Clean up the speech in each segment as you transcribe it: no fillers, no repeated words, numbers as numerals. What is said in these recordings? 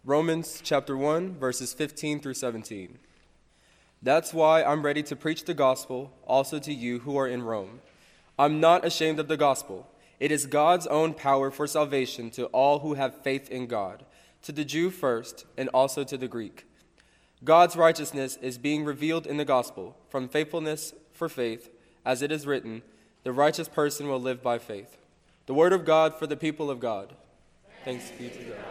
Romans chapter 1, verses 15 through 17. That's why I'm ready to preach the gospel also to you who are in Rome. I'm not ashamed of the gospel. It is God's own power for salvation to all who have faith in God, to the Jew first and also to the Greek. God's righteousness is being revealed in the gospel, from faithfulness for faith, as it is written, the righteous person will live by faith. The word of God for the people of God. Thanks be to God.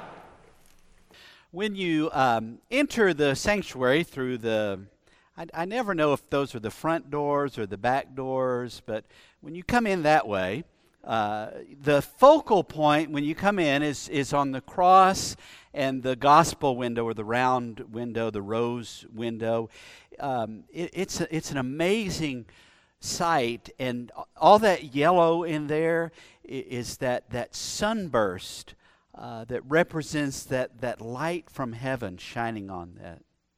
When you enter the sanctuary through I never know if those are the front doors or the back doors, but when you come in that way, the focal point when you come in is on the cross and the gospel window, or the round window, the rose window. It's an amazing sight, and all that yellow in there is that sunburst that represents that light from heaven shining on that.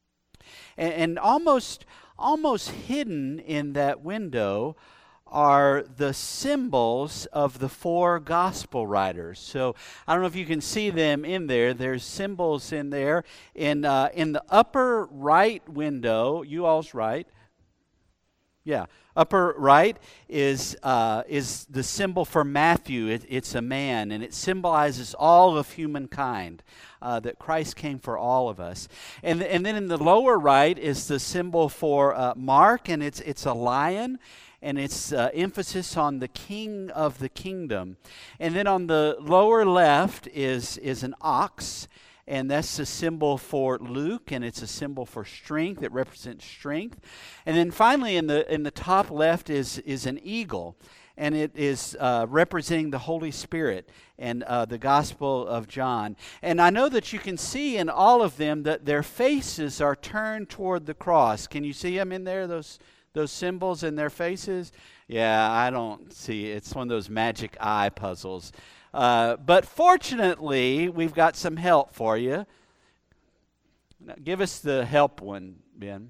And almost hidden in that window are the symbols of the four gospel writers. So I don't know if you can see them in there. There's symbols in there. In the upper right window, you all's right. Yeah, upper right is the symbol for Matthew. It's a man, and it symbolizes all of humankind, that Christ came for all of us. And then in the lower right is the symbol for Mark, and it's a lion, and it's emphasis on the king of the kingdom. And then on the lower left is an ox, and that's a symbol for Luke, and it's a symbol for strength. It represents strength. And then finally in the top left is an eagle, and it is representing the Holy Spirit and the Gospel of John. And I know that you can see in all of them that their faces are turned toward the cross. Can you see them in there, those symbols in their faces? Yeah, I don't see it. It's one of those magic eye puzzles. But fortunately, we've got some help for you. Now, give us the help one, Ben.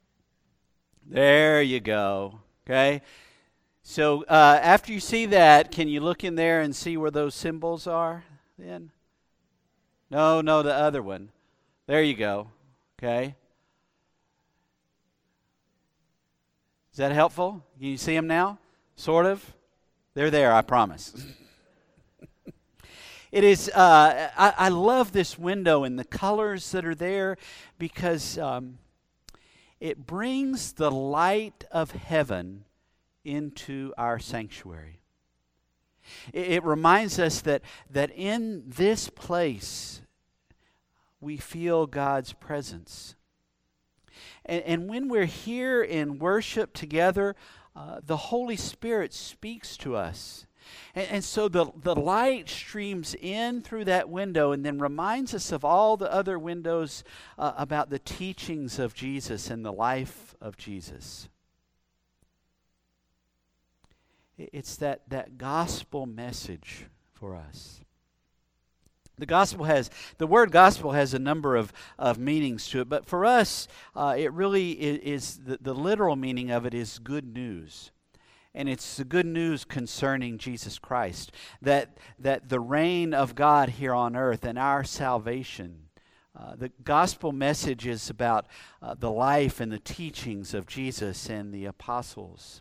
There you go. Okay. So after you see that, can you look in there and see where those symbols are then? No, the other one. There you go. Okay. Is that helpful? Can you see them now? Sort of? They're there, I promise. It is, I love this window and the colors that are there, because it brings the light of heaven into our sanctuary. It reminds us that in this place we feel God's presence. And when we're here in worship together, the Holy Spirit speaks to us. And so the light streams in through that window and then reminds us of all the other windows about the teachings of Jesus and the life of Jesus. It's that gospel message for us. The word gospel has a number of meanings to it, but for us, it really is the literal meaning of it is good news. And it's the good news concerning Jesus Christ, that the reign of God here on earth and our salvation. The gospel message is about the life and the teachings of Jesus and the apostles.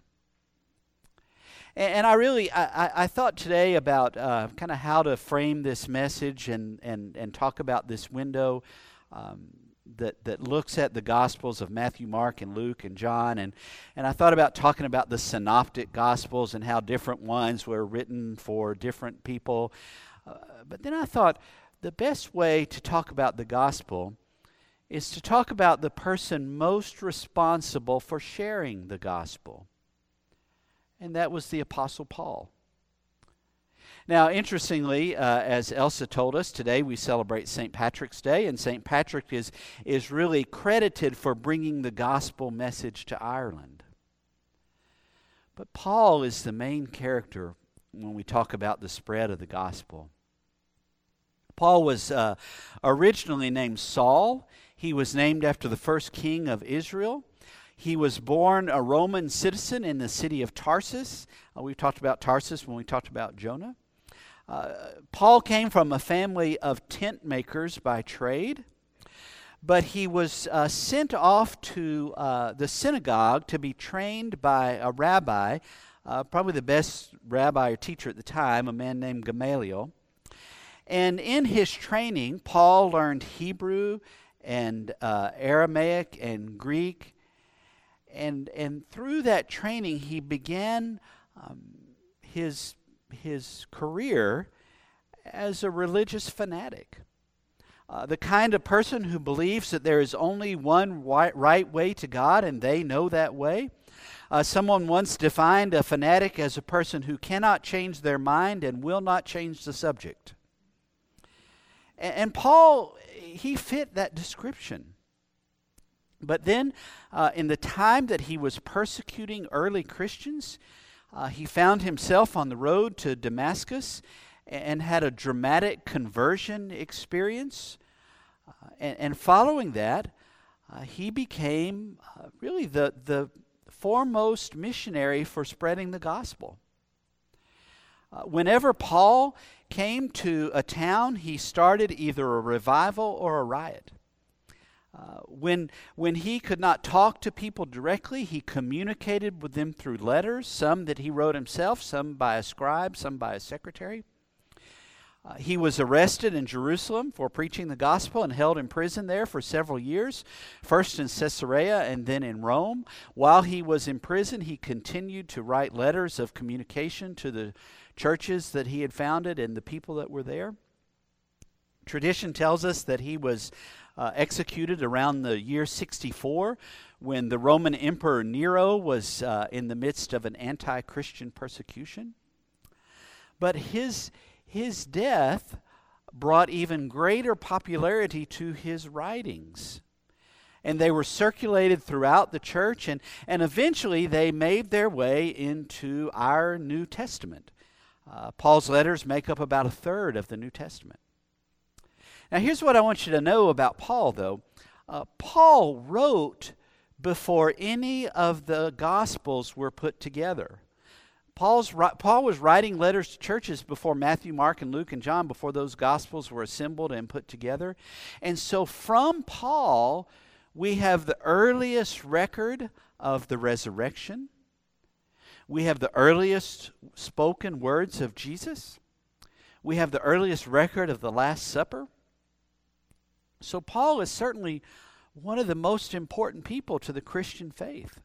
And I thought today about kind of how to frame this message and talk about this window that looks at the Gospels of Matthew, Mark, and Luke, and John. And I thought about talking about the synoptic Gospels and how different ones were written for different people. But then I thought the best way to talk about the Gospel is to talk about the person most responsible for sharing the Gospel. And that was the Apostle Paul. Now, interestingly, as Elsa told us, today we celebrate St. Patrick's Day, and St. Patrick is really credited for bringing the gospel message to Ireland. But Paul is the main character when we talk about the spread of the gospel. Paul was originally named Saul. He was named after the first king of Israel. He was born a Roman citizen in the city of Tarsus. We talked about Tarsus when we talked about Jonah. Paul came from a family of tent makers by trade, but he was sent off to the synagogue to be trained by a rabbi, probably the best rabbi or teacher at the time, a man named Gamaliel. And in his training, Paul learned Hebrew and Aramaic and Greek. And through that training, he began his career as a religious fanatic. The kind of person who believes that there is only one right way to God, and they know that way. Someone once defined a fanatic as a person who cannot change their mind and will not change the subject. And Paul, he fit that description. But then, in the time that he was persecuting early Christians, he found himself on the road to Damascus and had a dramatic conversion experience. And following that, he became really the foremost missionary for spreading the gospel. Whenever Paul came to a town, he started either a revival or a riot. When he could not talk to people directly, he communicated with them through letters, some that he wrote himself, some by a scribe, some by a secretary. He was arrested in Jerusalem for preaching the gospel and held in prison there for several years, first in Caesarea and then in Rome. While he was in prison, he continued to write letters of communication to the churches that he had founded and the people that were there. Tradition tells us that he was executed around the year 64 when the Roman Emperor Nero was in the midst of an anti-Christian persecution. But his death brought even greater popularity to his writings. And they were circulated throughout the church, and eventually they made their way into our New Testament. Paul's letters make up about a third of the New Testament. Now here's what I want you to know about Paul, though. Paul wrote before any of the Gospels were put together. Paul was writing letters to churches before Matthew, Mark, and Luke, and John, before those Gospels were assembled and put together. And so from Paul, we have the earliest record of the resurrection. We have the earliest spoken words of Jesus. We have the earliest record of the Last Supper. So Paul is certainly one of the most important people to the Christian faith.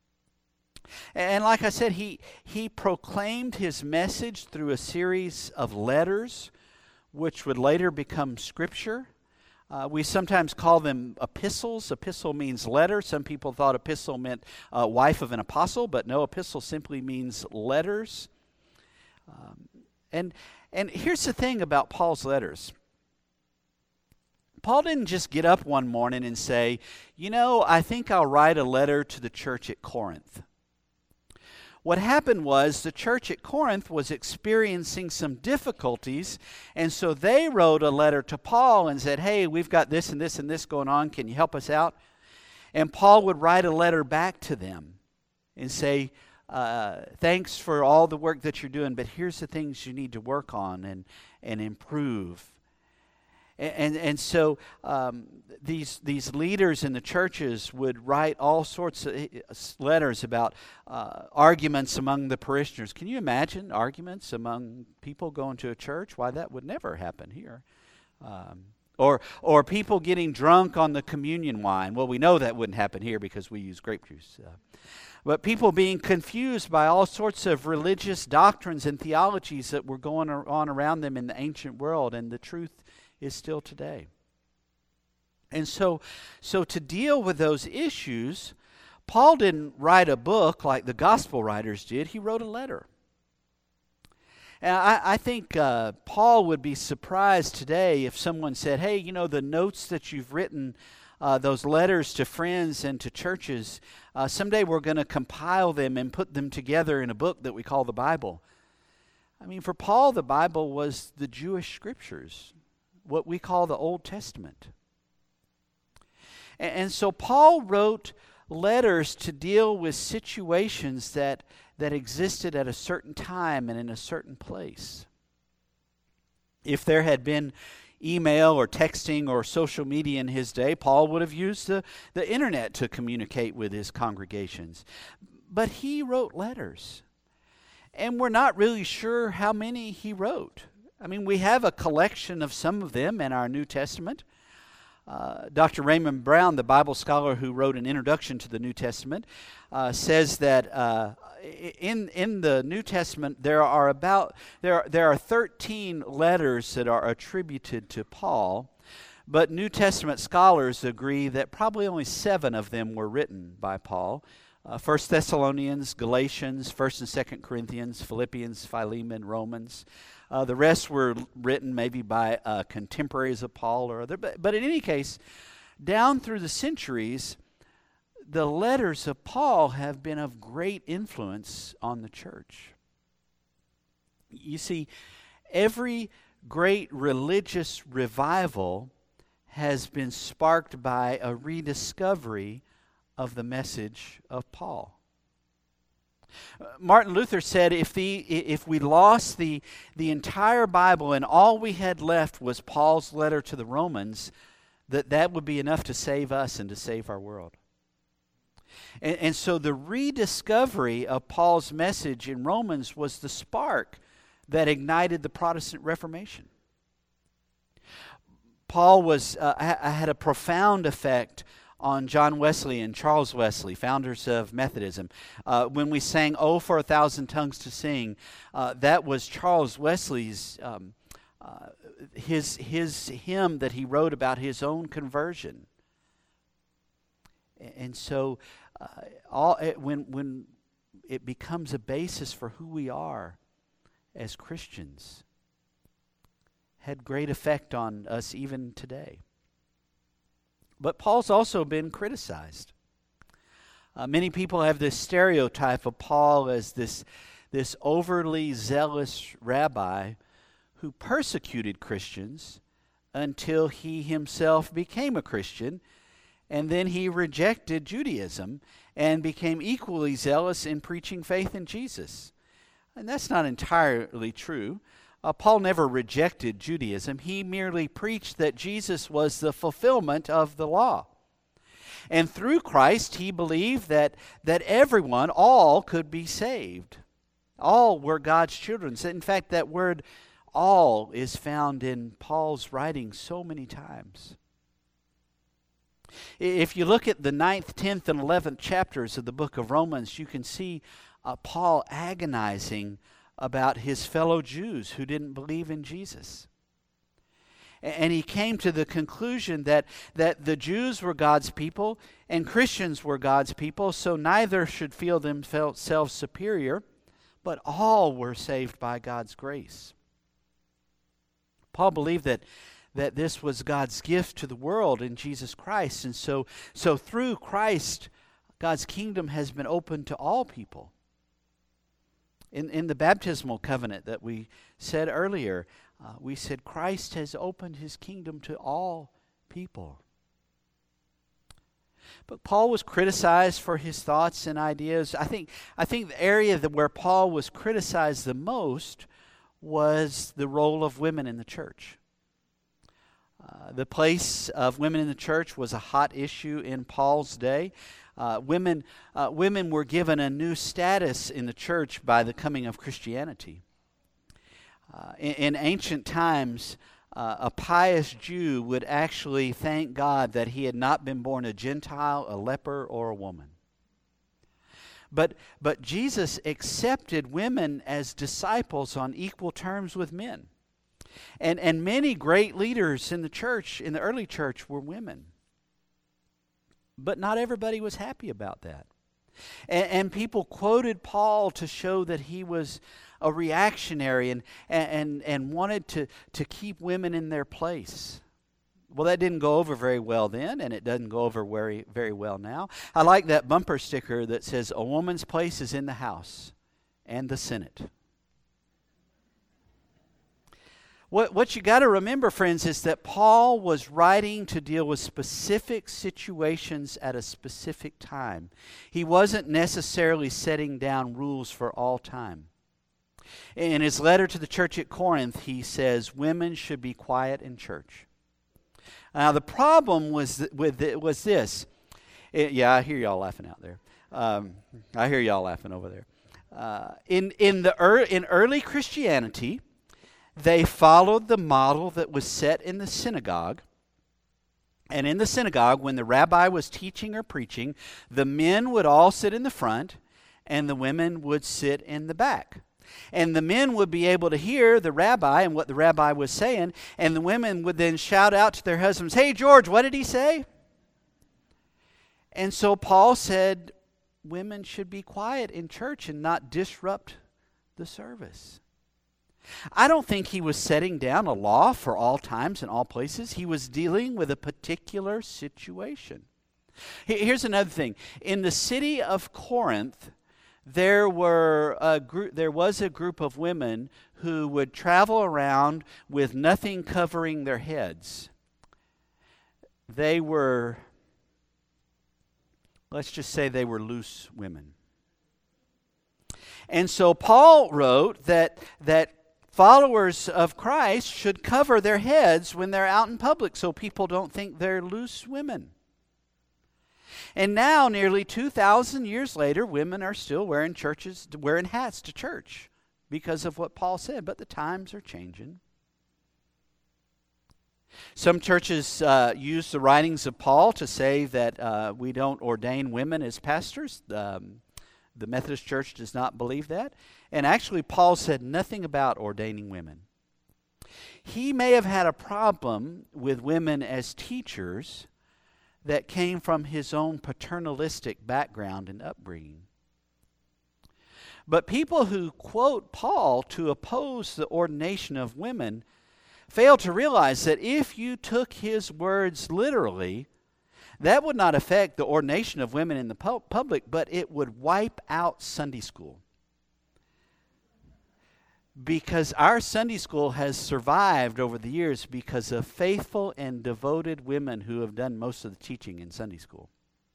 And like I said, he proclaimed his message through a series of letters, which would later become Scripture. We sometimes call them epistles. Epistle means letter. Some people thought epistle meant wife of an apostle, but no, epistle simply means letters. And here's the thing about Paul's letters. Paul didn't just get up one morning and say, I think I'll write a letter to the church at Corinth. What happened was the church at Corinth was experiencing some difficulties, and so they wrote a letter to Paul and said, hey, we've got this and this and this going on. Can you help us out? And Paul would write a letter back to them and say, thanks for all the work that you're doing, but here's the things you need to work on and improve. And so these leaders in the churches would write all sorts of letters about arguments among the parishioners. Can you imagine arguments among people going to a church? Why, that would never happen here. Or people getting drunk on the communion wine. Well, we know that wouldn't happen here because we use grape juice. But people being confused by all sorts of religious doctrines and theologies that were going on around them in the ancient world, and the truth is still today. And so to deal with those issues, Paul didn't write a book like the gospel writers did. He wrote a letter. And I think Paul would be surprised today if someone said, hey, the notes that you've written, those letters to friends and to churches, someday we're going to compile them and put them together in a book that we call the Bible. I mean, for Paul, the Bible was the Jewish scriptures, what we call the Old Testament. And so Paul wrote letters to deal with situations that existed at a certain time and in a certain place. If there had been email or texting or social media in his day, Paul would have used the internet to communicate with his congregations. But he wrote letters. And we're not really sure how many he wrote. I mean, we have a collection of some of them in our New Testament. Dr. Raymond Brown, the Bible scholar who wrote an introduction to the New Testament, says that in the New Testament there are 13 letters that are attributed to Paul, but New Testament scholars agree that probably only 7 of them were written by Paul. 1 Thessalonians, Galatians, 1 and 2 Corinthians, Philippians, Philemon, Romans. The rest were written maybe by contemporaries of Paul or other. But in any case, down through the centuries, the letters of Paul have been of great influence on the church. You see, every great religious revival has been sparked by a rediscovery of the message of Paul. Martin Luther said if we lost the entire Bible and all we had left was Paul's letter to the Romans, that would be enough to save us and to save our world. And so the rediscovery of Paul's message in Romans was the spark that ignited the Protestant Reformation. Paul had a profound effect on John Wesley and Charles Wesley, founders of Methodism. When we sang "Oh, for a Thousand Tongues to Sing," that was Charles Wesley's his hymn that he wrote about his own conversion. And so, when it becomes a basis for who we are as Christians, had great effect on us even today. But Paul's also been criticized. Many people have this stereotype of Paul as this overly zealous rabbi who persecuted Christians until he himself became a Christian, and then he rejected Judaism and became equally zealous in preaching faith in Jesus. And that's not entirely true. Paul never rejected Judaism. He merely preached that Jesus was the fulfillment of the law. And through Christ, he believed that everyone, all, could be saved. All were God's children. In fact, that word all is found in Paul's writing so many times. If you look at the 9th, 10th, and 11th chapters of the book of Romans, you can see Paul agonizing about his fellow Jews who didn't believe in Jesus. And he came to the conclusion that the Jews were God's people and Christians were God's people, so neither should feel themselves superior, but all were saved by God's grace. Paul believed that this was God's gift to the world in Jesus Christ, and so through Christ, God's kingdom has been open to all people. In the baptismal covenant that we said earlier, we said Christ has opened his kingdom to all people. But Paul was criticized for his thoughts and ideas. I think the area where Paul was criticized the most was the role of women in the church. The place of women in the church was a hot issue in Paul's day. Women were given a new status in the church by the coming of Christianity. In ancient times, a pious Jew would actually thank God that he had not been born a Gentile, a leper, or a woman. But Jesus accepted women as disciples on equal terms with men. And many great leaders in the church, in the early church, were women. But not everybody was happy about that. And people quoted Paul to show that he was a reactionary and wanted to keep women in their place. Well, that didn't go over very well then, and it doesn't go over very, very well now. I like that bumper sticker that says, "A woman's place is in the House and the Senate." What you got to remember, friends, is that Paul was writing to deal with specific situations at a specific time. He wasn't necessarily setting down rules for all time. In his letter to the church at Corinth, he says women should be quiet in church. Now, the problem was this. Yeah, I hear y'all laughing out there. I hear y'all laughing over there. In early Christianity, they followed the model that was set in the synagogue. And in the synagogue, when the rabbi was teaching or preaching, the men would all sit in the front, and the women would sit in the back. And the men would be able to hear the rabbi and what the rabbi was saying, and the women would then shout out to their husbands, "Hey, George, what did he say?" And so Paul said women should be quiet in church and not disrupt the service. I don't think he was setting down a law for all times and all places. He was dealing with a particular situation. Here's another thing. In the city of Corinth, there was a group of women who would travel around with nothing covering their heads. They were, let's just say they were loose women. And so Paul wrote that followers of Christ should cover their heads when they're out in public so people don't think they're loose women. And now, nearly 2,000 years later, women are still wearing hats to church because of what Paul said, but the times are changing. Some churches use the writings of Paul to say that we don't ordain women as pastors. The Methodist Church does not believe that. And actually, Paul said nothing about ordaining women. He may have had a problem with women as teachers that came from his own paternalistic background and upbringing. But people who quote Paul to oppose the ordination of women fail to realize that if you took his words literally, that would not affect the ordination of women in the public, but it would wipe out Sunday school. Because our Sunday school has survived over the years because of faithful and devoted women who have done most of the teaching in Sunday school.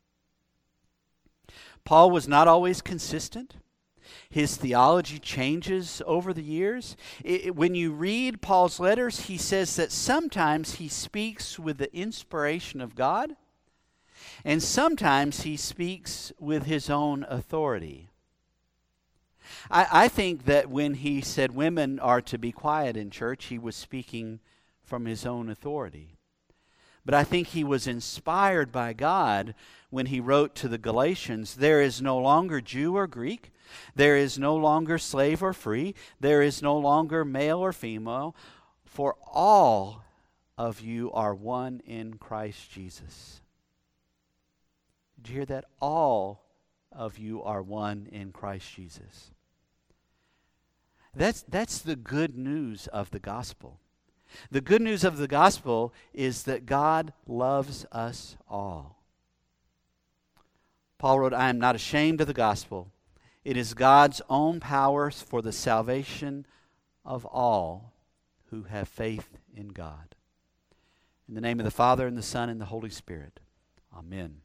Paul was not always consistent. His theology changes over the years. When you read Paul's letters, he says that sometimes he speaks with the inspiration of God, and sometimes he speaks with his own authority. I think that when he said women are to be quiet in church, he was speaking from his own authority. But I think he was inspired by God when he wrote to the Galatians, "There is no longer Jew or Greek, there is no longer slave or free, there is no longer male or female, for all of you are one in Christ Jesus." Did you hear that? All of you are one in Christ Jesus. That's the good news of the gospel. The good news of the gospel is that God loves us all. Paul wrote, "I am not ashamed of the gospel. It is God's own power for the salvation of all who have faith in God." In the name of the Father, and the Son, and the Holy Spirit. Amen.